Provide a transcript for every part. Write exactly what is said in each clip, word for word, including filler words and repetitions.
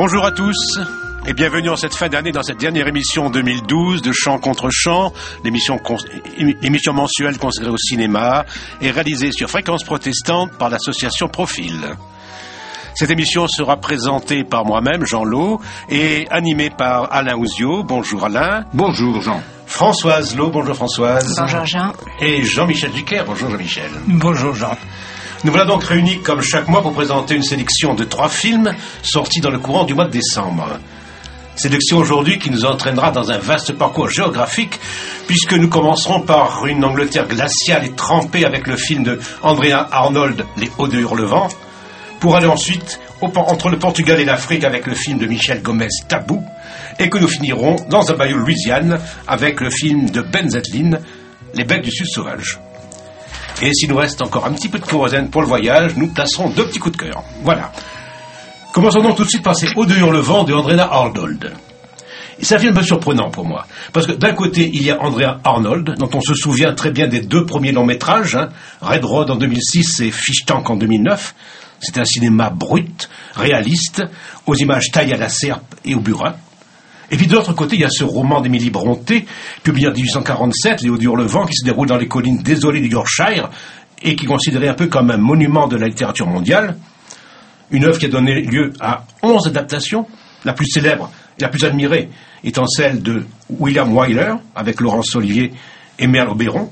Bonjour à tous et bienvenue en cette fin d'année dans cette dernière émission deux mille douze de Chant contre Chant, l'émission, con... émission mensuelle consacrée au cinéma et réalisée sur Fréquence Protestante par l'association Profil. Cette émission sera présentée par moi-même, Jean Lot, et animée par Alain Ouzio. Bonjour Alain. Bonjour Jean. Françoise Lot, bonjour Françoise. Bonjour Jean. Et Jean-Michel Duquer, bonjour Jean-Michel. Bonjour Jean. Nous voilà donc réunis comme chaque mois pour présenter une sélection de trois films sortis dans le courant du mois de décembre. Sélection aujourd'hui qui nous entraînera dans un vaste parcours géographique puisque nous commencerons par une Angleterre glaciale et trempée avec le film de Andrea Arnold, Les Hauts de Hurlevent, pour aller ensuite au, entre le Portugal et l'Afrique avec le film de Michel Gomez, Tabou, et que nous finirons dans un bayou Louisiane avec le film de Ben Zetlin, Les Bêtes du Sud sauvage. Et s'il nous reste encore un petit peu de kérosène pour le voyage, nous placerons deux petits coups de cœur. Voilà. Commençons donc tout de suite par ces Hauts de Hurlevent de Andrea Arnold. C'est un film un peu surprenant pour moi, parce que d'un côté, il y a Andrea Arnold, dont on se souvient très bien des deux premiers longs métrages, hein, Red Road en deux mille six et Fish Tank en deux mille neuf. C'est un cinéma brut, réaliste, aux images taillées à la serpe et au burin. Et puis de l'autre côté, il y a ce roman d'Émilie Brontë, publié en dix-huit cent quarante-sept, Les Hauts de Hurlevent, qui se déroule dans les collines désolées du Yorkshire, et qui est considéré un peu comme un monument de la littérature mondiale. Une œuvre qui a donné lieu à onze adaptations, la plus célèbre et la plus admirée étant celle de William Wyler, avec Laurence Olivier et Merle Oberon.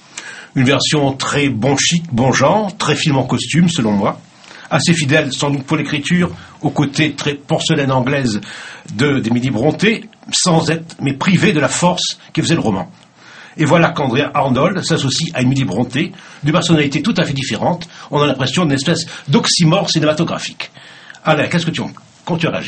Une version très bon chic, bon genre, très film en costume, selon moi. Assez fidèle, sans doute pour l'écriture, au côté très porcelaine anglaise de, d'Émilie Brontë, sans être, mais privé de la force qui faisait le roman. Et voilà qu'Andrea Arnold s'associe à Émilie Brontë, de personnalités tout à fait différentes. On a l'impression d'une espèce d'oxymore cinématographique. Alain, qu'est-ce que tu, quand tu réagis ?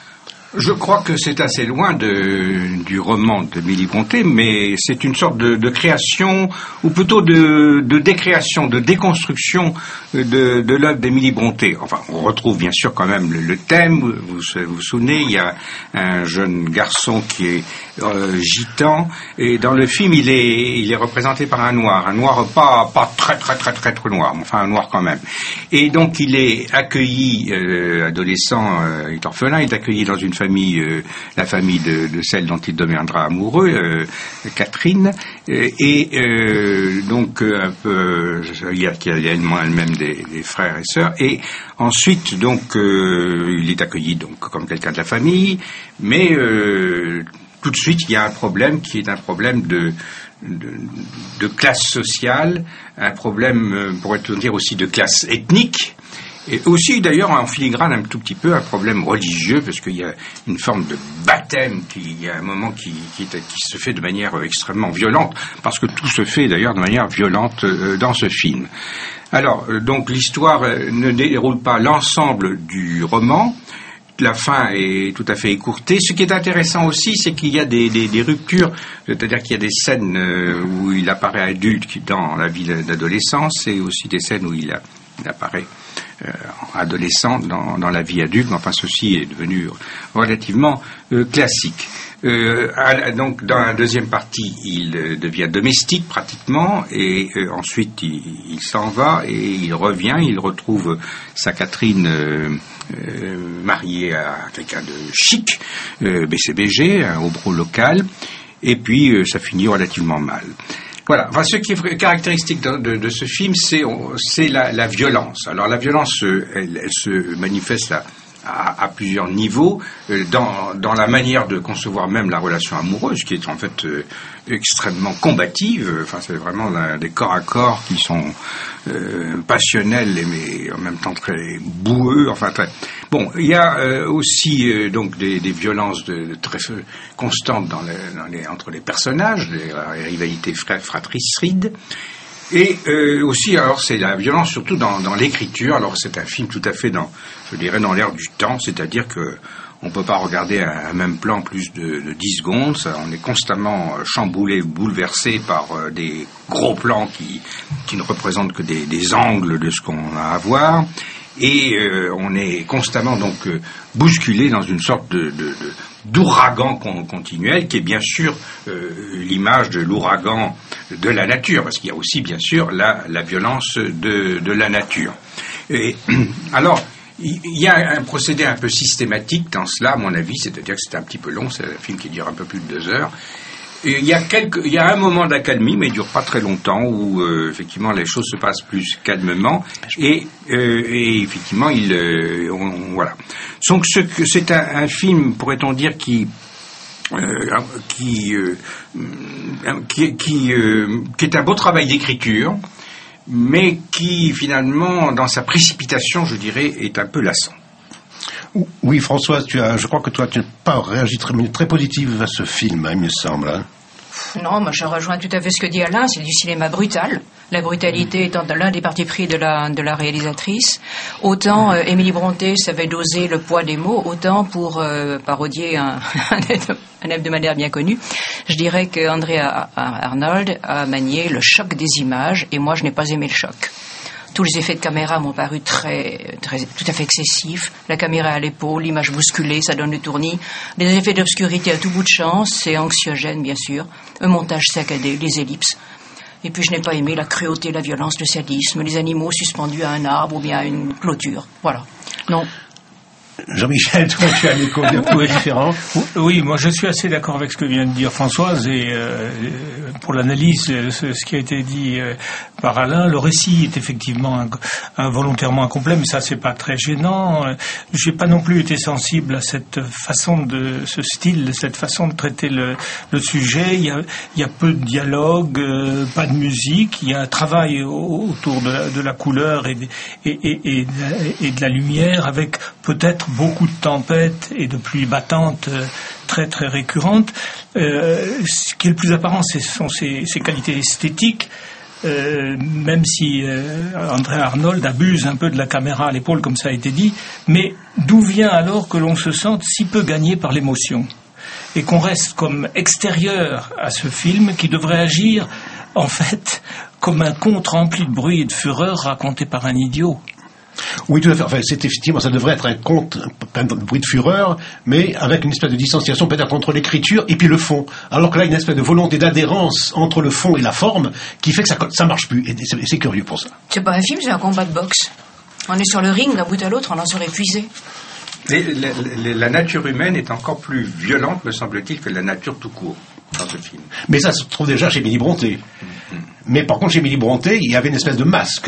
Je crois que c'est assez loin de, du roman d'Émilie Brontë, mais c'est une sorte de, de création, ou plutôt de, de décréation, de déconstruction de, de l'œuvre d'Émilie Brontë. Enfin, on retrouve bien sûr quand même le, le thème. Vous, vous vous souvenez, il y a un jeune garçon qui est euh, gitan, et dans le film, il est, il est représenté par un noir, un noir pas, pas très très très très très noir, mais enfin un noir quand même. Et donc il est accueilli, euh, adolescent, euh, il est orphelin, il est accueilli dans une famille Famille, euh, la famille de, de celle dont il deviendra amoureux, euh, Catherine, euh, et euh, donc euh, un peu, il y a, il y a elle-même des, des frères et sœurs, et ensuite donc euh, il est accueilli donc comme quelqu'un de la famille, mais euh, tout de suite il y a un problème qui est un problème de De, de classe sociale, un problème, pourrait-on dire aussi de classe ethnique, et aussi d'ailleurs en filigrane un tout petit peu un problème religieux, parce qu'il y a une forme de baptême, qui, il y a un moment qui, qui, qui se fait de manière extrêmement violente, parce que tout se fait d'ailleurs de manière violente euh, dans ce film. Alors, euh, donc l'histoire euh, ne déroule pas l'ensemble du roman. La fin est tout à fait écourtée. Ce qui est intéressant aussi, c'est qu'il y a des, des, des ruptures, c'est-à-dire qu'il y a des scènes où il apparaît adulte dans la vie d'adolescence, et aussi des scènes où il, a, il apparaît euh, adolescent dans, dans la vie adulte. Enfin, ceci est devenu relativement euh, classique. Euh, à, donc, dans la deuxième partie, il euh, devient domestique pratiquement, et euh, ensuite il, il s'en va et il revient. Il retrouve sa Catherine euh, euh, mariée à quelqu'un de chic, euh, B C B G, un hobro local, et puis euh, ça finit relativement mal. Voilà. Enfin, ce qui est caractéristique de, de, de ce film, c'est, c'est la, la violence. Alors, la violence, elle, elle se manifeste à À, à plusieurs niveaux, euh, dans, dans la manière de concevoir même la relation amoureuse, qui est en fait euh, extrêmement combative. Enfin, c'est vraiment la, des corps à corps qui sont euh, passionnels, mais en même temps très boueux. Enfin, très... Bon, il y a euh, aussi euh, donc des, des violences de, de très euh, constantes dans les, dans les, entre les personnages, les, les rivalités fratricides. Et euh, aussi, alors, c'est la violence surtout dans, dans l'écriture. Alors, c'est un film tout à fait dans, je dirais, dans l'air du temps, c'est-à-dire que on peut pas regarder un, un même plan plus de, de dix secondes. Ça, on est constamment chamboulé, bouleversé par euh, des gros plans qui, qui ne représentent que des, des angles de ce qu'on a à voir. Et euh, on est constamment donc euh, bousculé dans une sorte de, de, de d'ouragan continuel, qui est bien sûr euh, l'image de l'ouragan de la nature, parce qu'il y a aussi bien sûr la, la violence de, de la nature. Et alors, il y a un procédé un peu systématique dans cela, à mon avis, c'est-à-dire que c'est un petit peu long, c'est un film qui dure un peu plus de deux heures. Et il y a quelques, il y a un moment d'accalmie, mais il dure pas très longtemps, où euh, effectivement les choses se passent plus calmement, et, euh, et effectivement il, euh, on, voilà. Donc ce que c'est un, un film, pourrait-on dire, qui euh, qui euh, qui qui, euh, qui est un beau travail d'écriture, mais qui finalement, dans sa précipitation, je dirais, est un peu lassant. Oui, Françoise, tu as, je crois que toi, tu n'as pas réagi très, très positive à ce film, hein, il me semble. Hein. Non, moi je rejoins tout à fait ce que dit Alain, c'est du cinéma brutal. La brutalité étant l'un des partis pris de la, de la réalisatrice. Autant euh, Émilie Brontë savait doser le poids des mots, autant pour euh, parodier un, un hebdomadaire bien connu, je dirais que Andrea Arnold a manié le choc des images, et moi je n'ai pas aimé le choc. Tous les effets de caméra m'ont paru très, très, tout à fait excessifs. La caméra à l'épaule, l'image bousculée, ça donne le tournis. Les effets d'obscurité à tout bout de champ, c'est anxiogène, bien sûr. Un montage saccadé, les ellipses. Et puis je n'ai pas aimé la cruauté, la violence, le sadisme, les animaux suspendus à un arbre ou bien à une clôture. Voilà. Non. Jean-Michel, toi, tu as un écho un peu différent. Oui, moi je suis assez d'accord avec ce que vient de dire Françoise, et euh, pour l'analyse, ce, ce qui a été dit euh, par Alain, le récit est effectivement un, un volontairement incomplet, mais ça c'est pas très gênant. J'ai pas non plus été sensible à cette façon de, ce style, cette façon de traiter le, le sujet. Il y a, il y a peu de dialogue, euh, pas de musique, il y a un travail au, autour de la, de la couleur et, et, et, et, et de la lumière, avec peut-être beaucoup de tempêtes et de pluies battantes euh, très très récurrentes. Euh, ce qui est le plus apparent, ce sont ses, ses qualités esthétiques, euh, même si euh, Andrea Arnold abuse un peu de la caméra à l'épaule, comme ça a été dit. Mais d'où vient alors que l'on se sente si peu gagné par l'émotion et qu'on reste comme extérieur à ce film qui devrait agir en fait comme un conte rempli de bruit et de fureur raconté par un idiot? Oui, tout à fait. Enfin, c'est effectivement, ça devrait être un conte, un bruit de fureur, mais avec une espèce de distanciation peut-être entre l'écriture et puis le fond. Alors que là, il y a une espèce de volonté d'adhérence entre le fond et la forme qui fait que ça, ça marche plus. Et c'est, c'est curieux pour ça. C'est pas un film, c'est un combat de boxe. On est sur le ring, d'un bout à l'autre, on en serait épuisé. La, la, la nature humaine est encore plus violente, me semble-t-il, que la nature tout court dans ce film. Mais ça se trouve déjà chez Émilie Brontë. Mm-hmm. Mais par contre, chez Émilie Brontë, il y avait une espèce de masque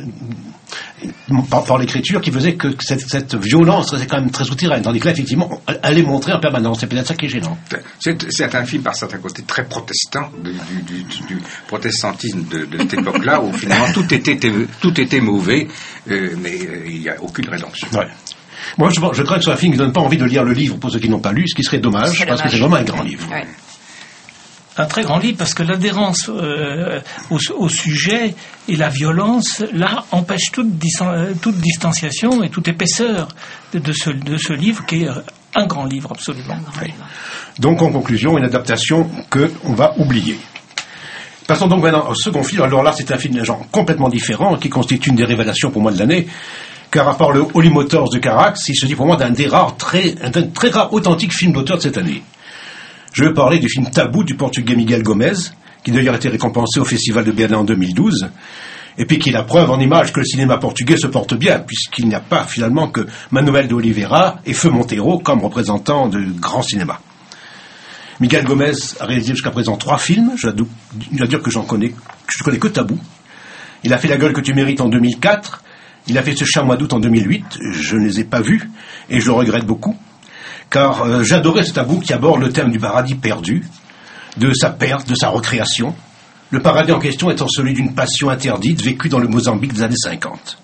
par, par l'écriture qui faisait que cette, cette violence restait quand même très souterraine, tandis que là, effectivement, elle est montrée en permanence. C'est peut-être ça qui est gênant. C'est, c'est un film par certains côtés très protestant, du, du, du, du protestantisme de, de cette époque-là, où finalement tout était, tout était mauvais, euh, mais euh, il n'y a aucune rédemption. Ouais. Moi, je, je crains que ce soit un film qui ne donne pas envie de lire le livre pour ceux qui n'ont pas lu, ce qui serait dommage, c'est parce dommage. que c'est vraiment un grand livre. Ouais. Un très grand livre, parce que l'adhérence euh, au, au sujet et la violence, là, empêchent toute, distan- toute distanciation et toute épaisseur de, de, ce, de ce livre, qui est un grand livre, absolument. Un grand Oui. livre. Donc, en conclusion, une adaptation qu'on va oublier. Passons donc maintenant au second film. Alors là, c'est un film d'un genre complètement différent, qui constitue une des révélations pour moi de l'année, car à part le Holy Motors de Carax, il se dit pour moi d'un des rares, très, un très rare, authentique film d'auteur de cette année. Je veux parler du film Tabou du portugais Miguel Gomez, qui d'ailleurs a été récompensé au Festival de Berlin en deux mille douze, et puis qui est la preuve en image que le cinéma portugais se porte bien, puisqu'il n'y a pas finalement que Manuel de Oliveira et Feu Monteiro comme représentants de grand cinéma. Miguel Gomez a réalisé jusqu'à présent trois films, je dois dire que j'en connais, je ne connais que Tabou. Il a fait La gueule que tu mérites en deux mille quatre, il a fait Ce chat mois d'août en deux mille huit, je ne les ai pas vus, et je le regrette beaucoup. Car euh, j'adorais ce Tabou qui aborde le thème du paradis perdu, de sa perte, de sa recréation. Le paradis en question étant celui d'une passion interdite vécue dans le Mozambique des années cinquante.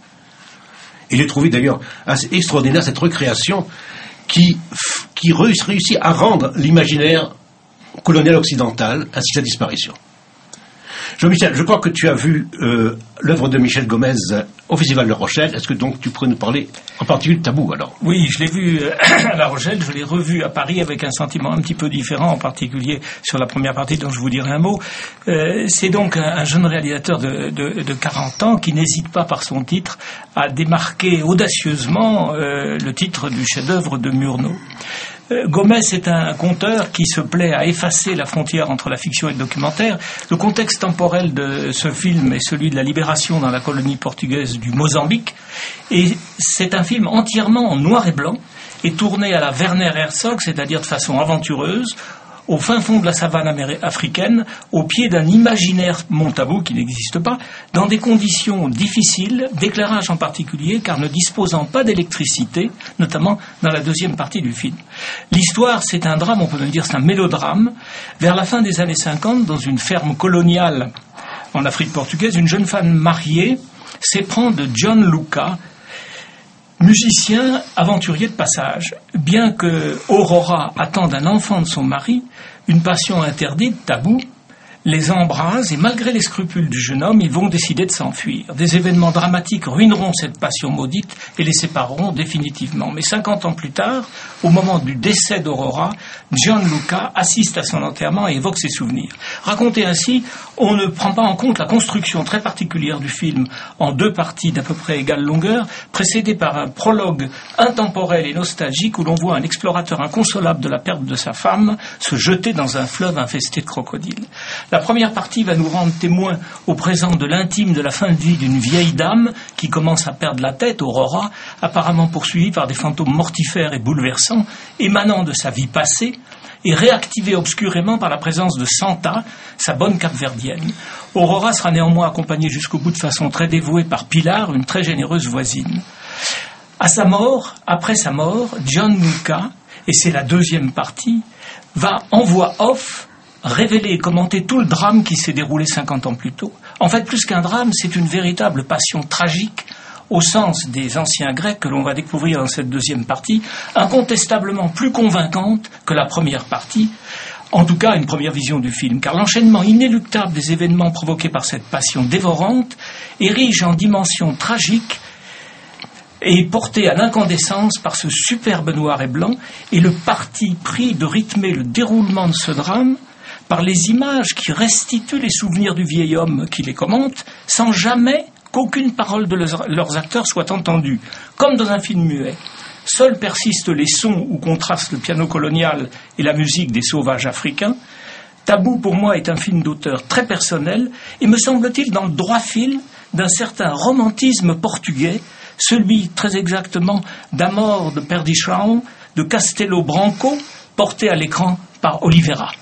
Et j'ai trouvé d'ailleurs assez extraordinaire cette recréation qui, qui réussit à rendre l'imaginaire colonial occidental ainsi que sa disparition. Jean-Michel, je crois que tu as vu euh, l'œuvre de Michel Gomez au Festival de La Rochelle. Est-ce que donc tu pourrais nous parler en particulier de Tabou alors? Oui, je l'ai vu euh, à La Rochelle, je l'ai revu à Paris avec un sentiment un petit peu différent, en particulier sur la première partie dont je vous dirai un mot. Euh, c'est donc un, un jeune réalisateur de, de, de quarante ans qui n'hésite pas par son titre à démarquer audacieusement euh, le titre du chef-d'œuvre de Murnau. Euh, Gomez est un conteur qui se plaît à effacer la frontière entre la fiction et le documentaire. Le contexte temporel de ce film est celui de la libération dans la colonie portugaise du Mozambique. Et c'est un film entièrement en noir et blanc et tourné à la Werner Herzog, c'est-à-dire de façon aventureuse, au fin fond de la savane africaine, au pied d'un imaginaire mont Tabou qui n'existe pas, dans des conditions difficiles, d'éclairage en particulier, car ne disposant pas d'électricité, notamment dans la deuxième partie du film. L'histoire, c'est un drame, on peut même dire c'est un mélodrame. Vers la fin des années cinquante, dans une ferme coloniale en Afrique portugaise, une jeune femme mariée s'éprend de John Luca, musicien aventurier de passage. Bien que Aurora attende un enfant de son mari, une passion interdite, taboue, les embrase et malgré les scrupules du jeune homme, ils vont décider de s'enfuir. Des événements dramatiques ruineront cette passion maudite et les sépareront définitivement. Mais cinquante ans plus tard, au moment du décès d'Aurora, John Luca assiste à son enterrement et évoque ses souvenirs. Raconté ainsi, on ne prend pas en compte la construction très particulière du film en deux parties d'à peu près égale longueur, précédée par un prologue intemporel et nostalgique où l'on voit un explorateur inconsolable de la perte de sa femme se jeter dans un fleuve infesté de crocodiles. La première partie va nous rendre témoins au présent de l'intime de la fin de vie d'une vieille dame qui commence à perdre la tête, Aurora, apparemment poursuivie par des fantômes mortifères et bouleversants, émanant de sa vie passée, et réactivée obscurément par la présence de Santa, sa bonne capverdienne. Aurora sera néanmoins accompagnée jusqu'au bout de façon très dévouée par Pilar, une très généreuse voisine. À sa mort, après sa mort, John Luca, et c'est la deuxième partie, va en voix off révéler et commenter tout le drame qui s'est déroulé cinquante ans plus tôt. En fait, plus qu'un drame, c'est une véritable passion tragique au sens des anciens Grecs que l'on va découvrir dans cette deuxième partie, incontestablement plus convaincante que la première partie, en tout cas une première vision du film, car l'enchaînement inéluctable des événements provoqués par cette passion dévorante érige en dimension tragique et porté à l'incandescence par ce superbe noir et blanc, et le parti pris de rythmer le déroulement de ce drame par les images qui restituent les souvenirs du vieil homme qui les commente, sans jamais qu'aucune parole de leurs acteurs soit entendue, comme dans un film muet. Seuls persistent les sons où contrastent le piano colonial et la musique des sauvages africains. Tabou, pour moi, est un film d'auteur très personnel et, me semble-t-il, dans le droit fil d'un certain romantisme portugais, celui, très exactement, d'Amor de Perdichão, de Castelo Branco, porté à l'écran par Oliveira.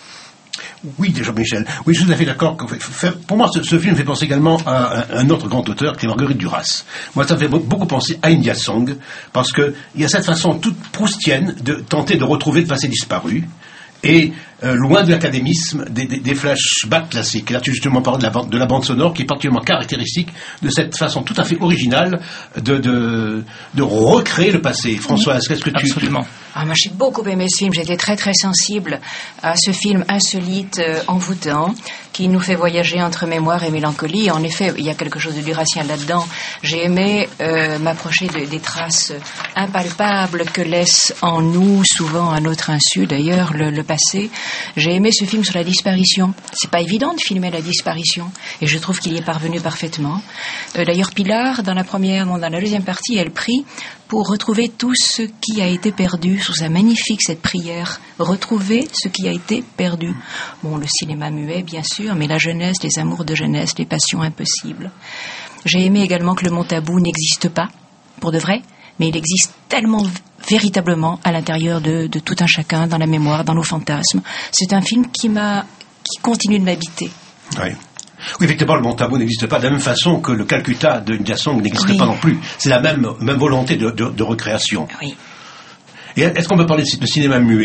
Oui, Jean-Michel. Oui, je suis tout à fait d'accord. Pour moi, ce, ce film fait penser également à un, un autre grand auteur, qui est Marguerite Duras. Moi, ça me fait beaucoup penser à India Song, parce qu'il y a cette façon toute proustienne de tenter de retrouver le passé disparu, et euh, loin de l'académisme des, des, des flashbacks classiques. Là, tu justement parles de la, de la bande sonore, qui est particulièrement caractéristique de cette façon tout à fait originale de, de, de recréer le passé. Françoise, qu'est-ce que tu... Absolument. Ah, moi, j'ai beaucoup aimé ce film. J'étais très, très sensible à ce film insolite, euh, envoûtant, qui nous fait voyager entre mémoire et mélancolie. En effet, il y a quelque chose de durassien là-dedans. J'ai aimé euh, m'approcher de, des traces impalpables que laisse en nous, souvent à notre insu d'ailleurs, le, le passé. J'ai aimé ce film sur la disparition. C'est pas évident de filmer la disparition, et je trouve qu'il y est parvenu parfaitement. Euh, d'ailleurs, Pilar, dans la première, non, dans la deuxième partie, elle prie pour retrouver tout ce qui a été perdu. Je trouve ça magnifique, cette prière. Retrouver ce qui a été perdu. Bon, le cinéma muet, bien sûr, mais la jeunesse, les amours de jeunesse, les passions impossibles. J'ai aimé également que le mont Tabou n'existe pas, pour de vrai, mais il existe tellement véritablement à l'intérieur de, de tout un chacun, dans la mémoire, dans nos fantasmes. C'est un film qui m'a, qui continue de m'habiter. Oui. Oui, effectivement, le mont Tabou n'existe pas de la même façon que le Calcutta de India Song n'existe oui. pas non plus. C'est la même, même volonté de, de, de recréation. Oui. Et est-ce qu'on peut parler de cinéma muet ?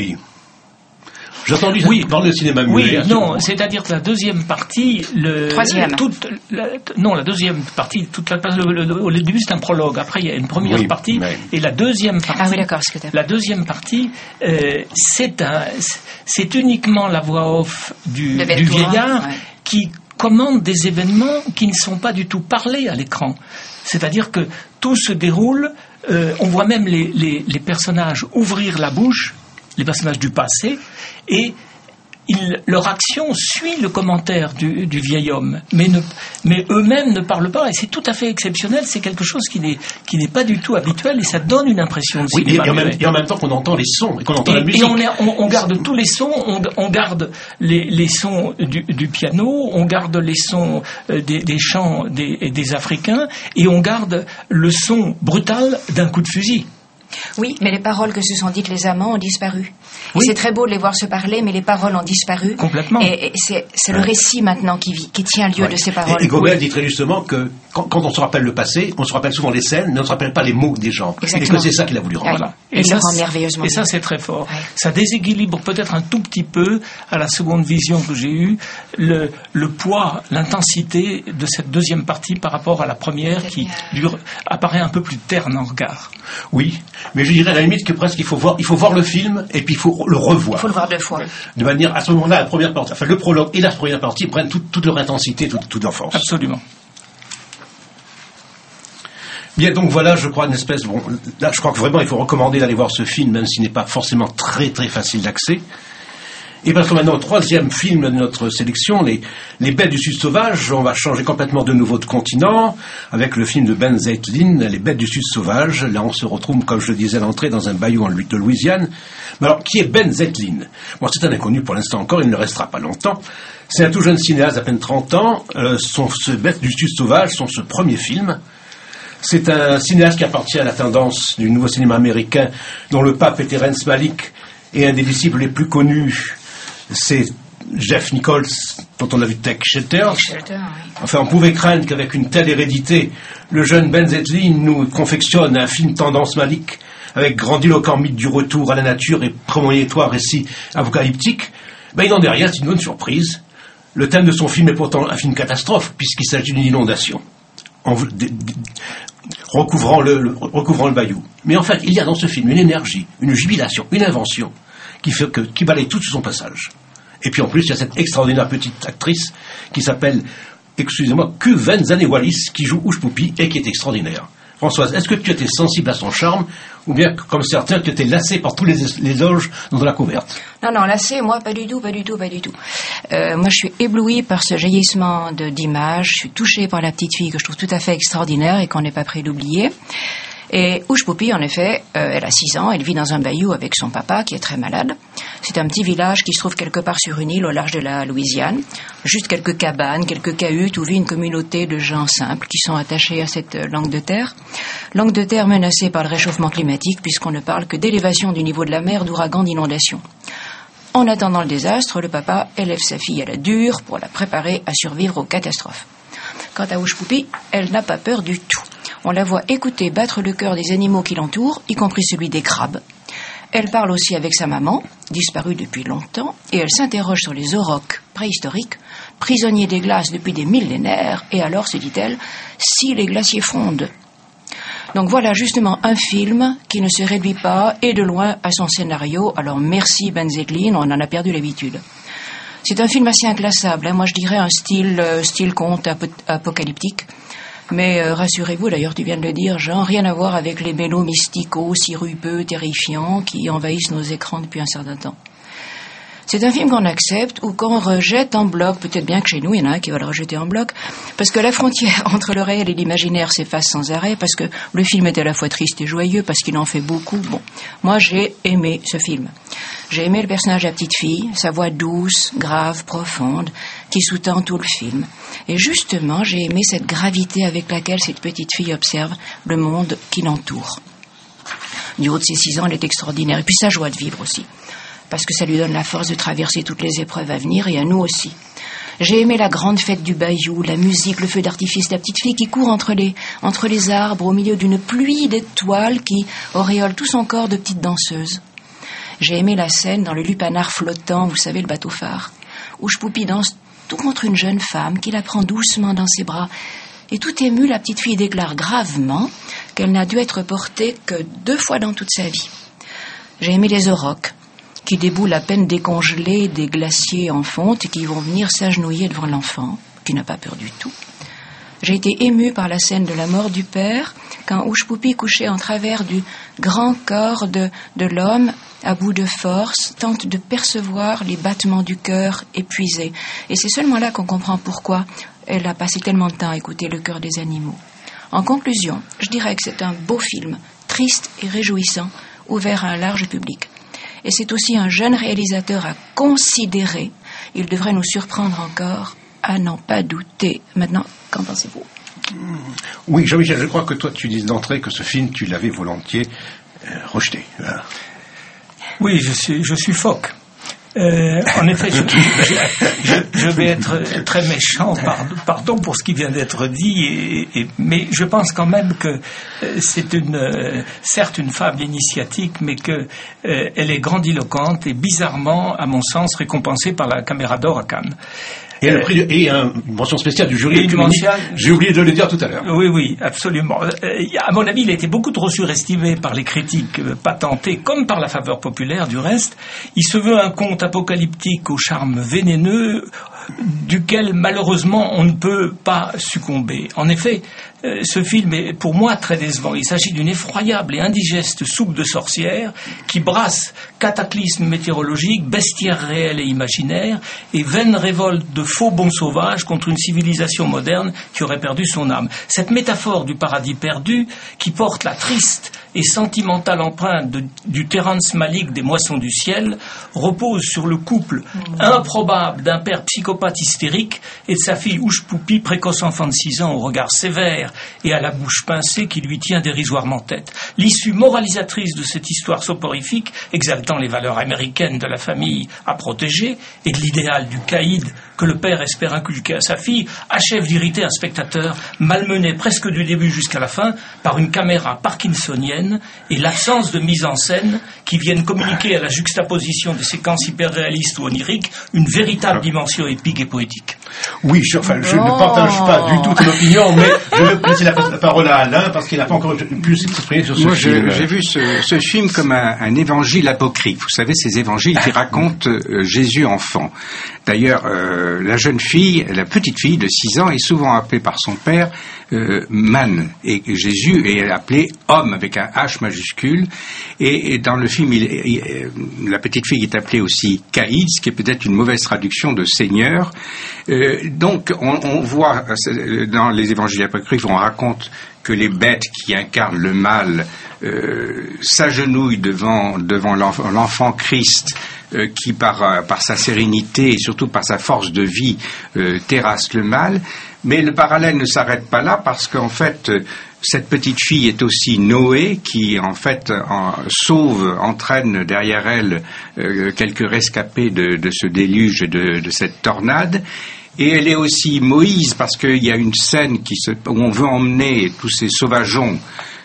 J'ai entendu oui. parler de cinéma muet. Oui, non, c'est-à-dire que la deuxième partie... Le, Troisième. Toute, la, non, la deuxième partie, toute la, le, le, au début c'est un prologue, après il y a une première oui, partie, mais... et la deuxième partie... Ah oui, d'accord, ce que t'as... La deuxième partie, euh, c'est, un, c'est uniquement la voix off du, du vieillard ouais. qui commande des événements qui ne sont pas du tout parlés à l'écran. C'est-à-dire que tout se déroule, euh, on voit même les, les, les personnages ouvrir la bouche, les personnages du passé, et ils, leur action suit le commentaire du, du vieil homme, mais, ne, mais eux-mêmes ne parlent pas, et c'est tout à fait exceptionnel, c'est quelque chose qui n'est, qui n'est pas du tout habituel, et ça donne une impression de oui, cinéma. Et en, même, et en même temps qu'on entend les sons, et qu'on entend et, la musique. Et on, est, on, on garde tous les sons, on, on garde les, les sons du, du piano, on garde les sons des, des chants des, des Africains, et on garde le son brutal d'un coup de fusil. Oui, mais les paroles que se sont dites les amants ont disparu. Oui. C'est très beau de les voir se parler, mais les paroles ont disparu. Complètement. Et, et c'est, c'est le récit maintenant qui, vit, qui tient lieu ouais. de ces paroles. Et, et Gobel oui. dit très justement que quand, quand on se rappelle le passé, on se rappelle souvent les scènes, mais on ne se rappelle pas les mots des gens. Exactement. Et que c'est ça qu'il a voulu rendre. Voilà. Et, et, ça, ça, le rend merveilleusement et ça, c'est très fort. Ouais. Ça déséquilibre peut-être un tout petit peu, à la seconde vision que j'ai eue, le, le poids, l'intensité de cette deuxième partie par rapport à la première qui dure, apparaît un peu plus terne en regard. Oui, mais je dirais à la limite que presque il faut voir, il faut voir le film et puis il faut le revoir. Il faut le voir deux fois. De manière, à ce moment-là, la première partie, enfin le prologue et la première partie prennent toute, toute leur intensité, toute, toute leur force. Absolument. Bien, donc voilà, je crois, une espèce... Bon, là, je crois que vraiment, il faut recommander d'aller voir ce film, même s'il n'est pas forcément très, très facile d'accès. Et passons maintenant au troisième film de notre sélection, les, les Bêtes du Sud sauvage. On va changer complètement de nouveau de continent, avec le film de Ben Zeitlin, Les Bêtes du Sud sauvage. Là, on se retrouve, comme je le disais à l'entrée, dans un bayou de Louisiane. Mais alors, qui est Ben Zeitlin? Bon, c'est un inconnu pour l'instant encore, il ne le restera pas longtemps. C'est un tout jeune cinéaste d'à peine trente ans. Euh, son, ce Bêtes du Sud sauvage, son ce premier film. C'est un cinéaste qui appartient à la tendance du nouveau cinéma américain, dont le pape est Terrence Malick, et un des disciples les plus connus, c'est Jeff Nichols, dont on a vu Tech Shelter. Oui. Enfin, on pouvait craindre qu'avec une telle hérédité, le jeune Ben Zeitlin nous confectionne un film tendance Malick, avec grandiloquent mythe du retour à la nature et prémonitoire récit apocalyptique. Ben, il n'en est rien, c'est une bonne surprise. Le thème de son film est pourtant un film catastrophe, puisqu'il s'agit d'une inondation. En, de, de, recouvrant, le, le, recouvrant le bayou. Mais en fait, il y a dans ce film une énergie, une jubilation, une invention qui, fait que, qui balaye tout sur son passage. Et puis en plus, il y a cette extraordinaire petite actrice qui s'appelle, excusez-moi, Kuvenzane Wallis, qui joue Ouche Poupi et qui est extraordinaire. Françoise, est-ce que tu étais sensible à son charme, ou bien, comme certains, tu étais lassée par tous les, les éloges dont on l'a couverte? Non, non, lassée, moi, pas du tout, pas du tout, pas du tout. Euh, moi, je suis éblouie par ce jaillissement de, d'images, je suis touchée par la petite fille que je trouve tout à fait extraordinaire et qu'on n'est pas prêt d'oublier. Et Ouche Poupi, en effet, euh, elle a six ans, elle vit dans un bayou avec son papa qui est très malade. C'est un petit village qui se trouve quelque part sur une île au large de la Louisiane. Juste quelques cabanes, quelques cahutes où vit une communauté de gens simples qui sont attachés à cette langue de terre. Langue de terre menacée par le réchauffement climatique puisqu'on ne parle que d'élévation du niveau de la mer, d'ouragans, d'inondations. En attendant le désastre, le papa élève sa fille à la dure pour la préparer à survivre aux catastrophes. Quant à Ouche Poupi, elle n'a pas peur du tout. On la voit écouter battre le cœur des animaux qui l'entourent, y compris celui des crabes. Elle parle aussi avec sa maman, disparue depuis longtemps, et elle s'interroge sur les aurochs préhistoriques, prisonniers des glaces depuis des millénaires, et alors, se dit-elle, si les glaciers fondent. Donc voilà justement un film qui ne se réduit pas, et de loin, à son scénario. Alors merci Ben Zeitlin, on en a perdu l'habitude. C'est un film assez inclassable, hein. Moi je dirais un style, euh, style conte ap- apocalyptique. Mais euh, rassurez-vous, d'ailleurs tu viens de le dire, Jean, rien à voir avec les mélos mysticaux, sirupeux, terrifiants qui envahissent nos écrans depuis un certain temps. C'est un film qu'on accepte ou qu'on rejette en bloc. Peut-être bien que chez nous, il y en a un qui va le rejeter en bloc. Parce que la frontière entre le réel et l'imaginaire s'efface sans arrêt. Parce que le film est à la fois triste et joyeux. Parce qu'il en fait beaucoup. Bon, moi, j'ai aimé ce film. J'ai aimé le personnage de la petite fille. Sa voix douce, grave, profonde, qui sous-tend tout le film. Et justement, j'ai aimé cette gravité avec laquelle cette petite fille observe le monde qui l'entoure. Du haut de ses six ans, elle est extraordinaire. Et puis sa joie de vivre aussi. Parce que ça lui donne la force de traverser toutes les épreuves à venir, et à nous aussi. J'ai aimé la grande fête du bayou, la musique, le feu d'artifice, la petite fille qui court entre les, entre les arbres au milieu d'une pluie d'étoiles qui auréole tout son corps de petite danseuse. J'ai aimé la scène dans le lupanar flottant, vous savez, le bateau-phare, où Ouche Poupi danse tout contre une jeune femme qui la prend doucement dans ses bras. Et tout émue, la petite fille déclare gravement qu'elle n'a dû être portée que deux fois dans toute sa vie. J'ai aimé les aurochs, qui déboulent à peine décongelés des glaciers en fonte et qui vont venir s'agenouiller devant l'enfant, qui n'a pas peur du tout. J'ai été émue par la scène de la mort du père, quand Ouche Poupi couchait en travers du grand corps de, de l'homme, à bout de force, tente de percevoir les battements du cœur épuisés. Et c'est seulement là qu'on comprend pourquoi elle a passé tellement de temps à écouter le cœur des animaux. En conclusion, je dirais que c'est un beau film, triste et réjouissant, ouvert à un large public. Et c'est aussi un jeune réalisateur à considérer. Il devrait nous surprendre encore, à n'en pas douter. Maintenant, qu'en pensez-vous ? Oui, Jean-Michel, je crois que toi, tu dis d'entrée que ce film, tu l'avais volontiers euh, rejeté. Hein. Oui, je suis, je suis phoque. Euh, en effet, je, je, je vais être très méchant, pardon, pardon pour ce qui vient d'être dit, et, et, mais je pense quand même que c'est une, euh, certes une fable initiatique, mais que euh, elle est grandiloquente et bizarrement, à mon sens, récompensée par la Caméra d'Or à Cannes. Et, euh, prix de, et un, une mention spéciale du jury œcuménique. J'ai oublié de le dire tout à l'heure. Oui, oui, absolument. Euh, à mon avis, il a été beaucoup trop surestimé par les critiques euh, patentés, comme par la faveur populaire du reste. Il se veut un conte apocalyptique au charme vénéneux, duquel malheureusement on ne peut pas succomber. En effet, euh, ce film est pour moi très décevant. Il s'agit d'une effroyable et indigeste soupe de sorcières qui brasse cataclysmes météorologiques, bestiaires réels et imaginaires, et vaine révolte de faux bons sauvages contre une civilisation moderne qui aurait perdu son âme. Cette métaphore du paradis perdu, qui porte la triste et sentimentale empreinte de, du Terrence Malick des Moissons du ciel, repose sur le couple improbable d'un père psychopathe hystérique et de sa fille Ouche-Poupie, précoce enfant de six ans au regard sévère et à la bouche pincée qui lui tient dérisoirement tête. L'issue moralisatrice de cette histoire soporifique, exaltant les valeurs américaines de la famille à protéger et de l'idéal du caïd que le père espère inculquer à sa fille, achève d'irriter un spectateur malmené presque du début jusqu'à la fin par une caméra parkinsonienne et l'absence de mise en scène qui viennent communiquer à la juxtaposition des séquences hyper-réalistes ou oniriques une véritable dimension épique et poétique. Oui, je, enfin, je ne partage pas du tout ton opinion, mais je vais laisser la, la parole à Alain parce qu'il n'a pas encore pu s'exprimer sur ce Moi, film. Moi, j'ai vu ce, ce film comme un, un évangile apocryphe. Vous savez, ces évangiles qui racontent euh, Jésus enfant. D'ailleurs, euh, la jeune fille, la petite fille de six ans est souvent appelée par son père euh, Man, et Jésus est appelé homme avec un H majuscule, et, et dans le film, il, il, la petite fille est appelée aussi Caïd, ce qui est peut-être une mauvaise traduction de Seigneur. Euh, donc, on, on voit dans les évangiles apocryphes, on raconte que les bêtes qui incarnent le mal euh, s'agenouillent devant, devant l'enfant, l'enfant Christ, euh, qui par, par sa sérénité et surtout par sa force de vie euh, terrasse le mal. Mais le parallèle ne s'arrête pas là, parce qu'en fait, euh, cette petite fille est aussi Noé, qui en fait en, sauve, entraîne derrière elle euh, quelques rescapés de, de ce déluge, de, de cette tornade. Et elle est aussi Moïse, parce qu'il y a une scène qui se, où on veut emmener tous ces sauvageons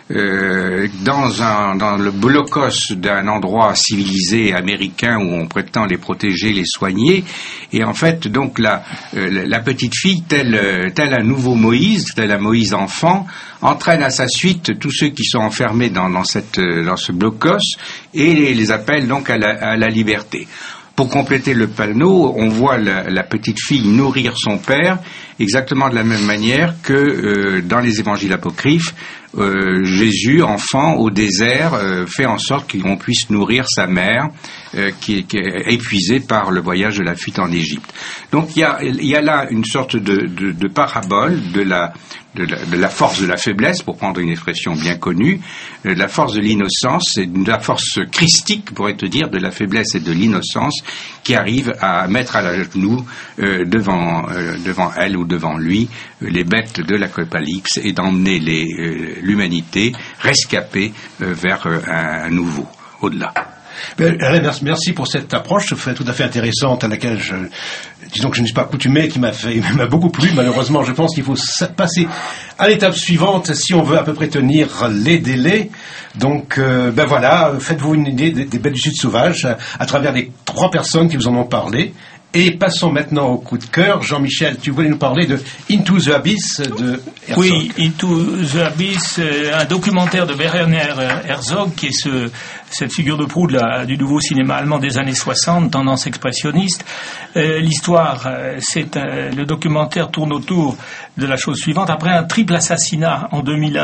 euh, dans, un, dans le blocos d'un endroit civilisé américain où on prétend les protéger, les soigner. Et en fait, donc la, euh, la petite fille, tel, tel un nouveau Moïse, tel un Moïse enfant, entraîne à sa suite tous ceux qui sont enfermés dans, dans, cette, dans ce blocos et les, les appelle donc à la, à la liberté. Pour compléter le panneau, on voit la, la petite fille nourrir son père exactement de la même manière que euh, dans les évangiles apocryphes, euh, Jésus, enfant, au désert, euh, fait en sorte qu'on puisse nourrir sa mère, euh, qui, est, qui est épuisée par le voyage de la fuite en Égypte. Donc il y a, il y a là une sorte de, de, de parabole de la, de, la, de la force de la faiblesse, pour prendre une expression bien connue, de la force de l'innocence, et de la force christique, pourrait-on dire, de la faiblesse et de l'innocence, qui arrive à mettre à la genou euh, devant, euh, devant elle ou devant lui euh, les bêtes de l'apocalypse et d'emmener les, euh, l'humanité rescapée euh, vers euh, un, un nouveau, au-delà. Ben, Alain, merci, merci pour cette approche tout à fait intéressante à laquelle je, disons que je ne suis pas accoutumé, qui m'a fait, m'a beaucoup plu. Malheureusement, je pense qu'il faut passer à l'étape suivante si on veut à peu près tenir les délais. Donc, euh, ben voilà, faites-vous une idée des, des bêtes du Sud sauvage à, à travers les trois personnes qui vous en ont parlé. Et passons maintenant au coup de cœur. Jean-Michel, tu voulais nous parler de Into the Abyss de Herzog. Oui, Into the Abyss, euh, un documentaire de Werner Herzog, qui est ce, cette figure de proue de la, du nouveau cinéma allemand des années soixante, tendance expressionniste. Euh, l'histoire, euh, c'est euh, le documentaire tourne autour de la chose suivante. Après un triple assassinat en deux mille un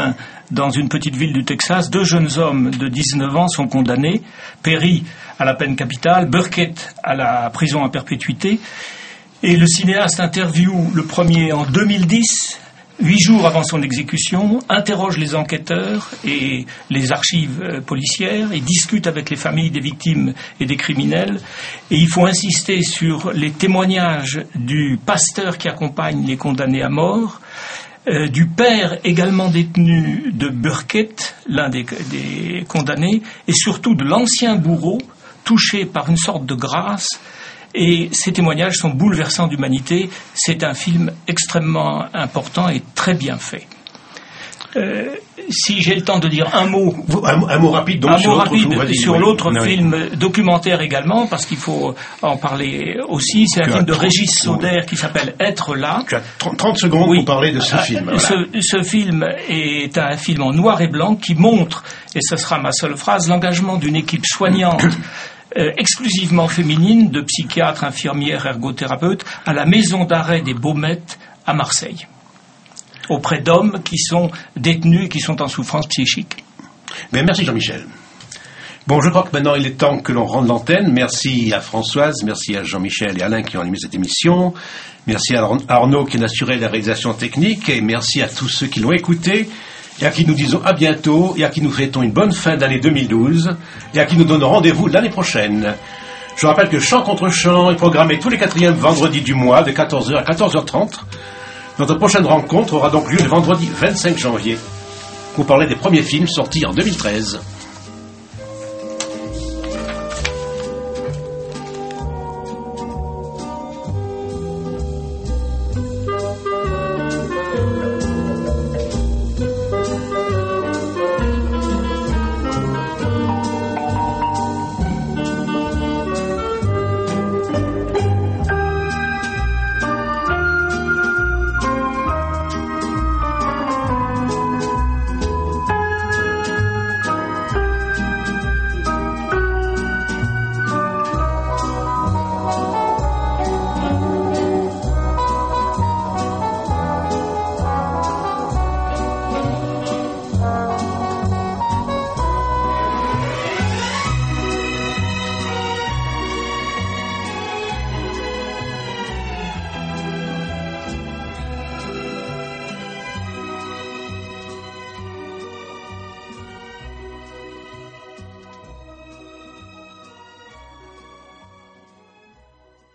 dans une petite ville du Texas, deux jeunes hommes de dix-neuf ans sont condamnés, Perry à la peine capitale, Burkett à la prison à perpétuité. Et le cinéaste interviewe le premier en deux mille dix, huit jours avant son exécution, interroge les enquêteurs et les archives euh, policières et discute avec les familles des victimes et des criminels. Et il faut insister sur les témoignages du pasteur qui accompagne les condamnés à mort, euh, du père également détenu de Burkett, l'un des, des condamnés, et surtout de l'ancien bourreau touché par une sorte de grâce. Et ces témoignages sont bouleversants d'humanité. C'est un film extrêmement important et très bien fait. Euh, si j'ai le temps de dire un mot, un, un mot rapide donc un sur mot l'autre, rapide vas-y, sur oui. l'autre non, film oui. documentaire également, parce qu'il faut en parler aussi. C'est un Tu film as de trente Régis secondes. Sauder qui s'appelle Être là. Tu as trente secondes Oui. pour parler de ce Ah, film. Voilà. Ce, ce film est un film en noir et blanc qui montre, et ce sera ma seule phrase, l'engagement d'une équipe soignante Euh, exclusivement féminine, de psychiatres, infirmières, ergothérapeutes, à la maison d'arrêt des Baumettes à Marseille, auprès d'hommes qui sont détenus et qui sont en souffrance psychique. Bien, merci Jean-Michel. Bon, je crois que maintenant il est temps que l'on rende l'antenne. Merci à Françoise, merci à Jean-Michel et Alain qui ont animé cette émission. Merci à Arnaud qui a assuré la réalisation technique et merci à tous ceux qui l'ont écouté. Et à qui nous disons à bientôt, et à qui nous souhaitons une bonne fin d'année deux mille douze, et à qui nous donnons rendez-vous l'année prochaine. Je rappelle que Chant contre Chant est programmé tous les quatrièmes vendredis du mois, de quatorze heures à quatorze heures trente. Notre prochaine rencontre aura donc lieu le vendredi vingt-cinq janvier, pour parler des premiers films sortis en deux mille treize.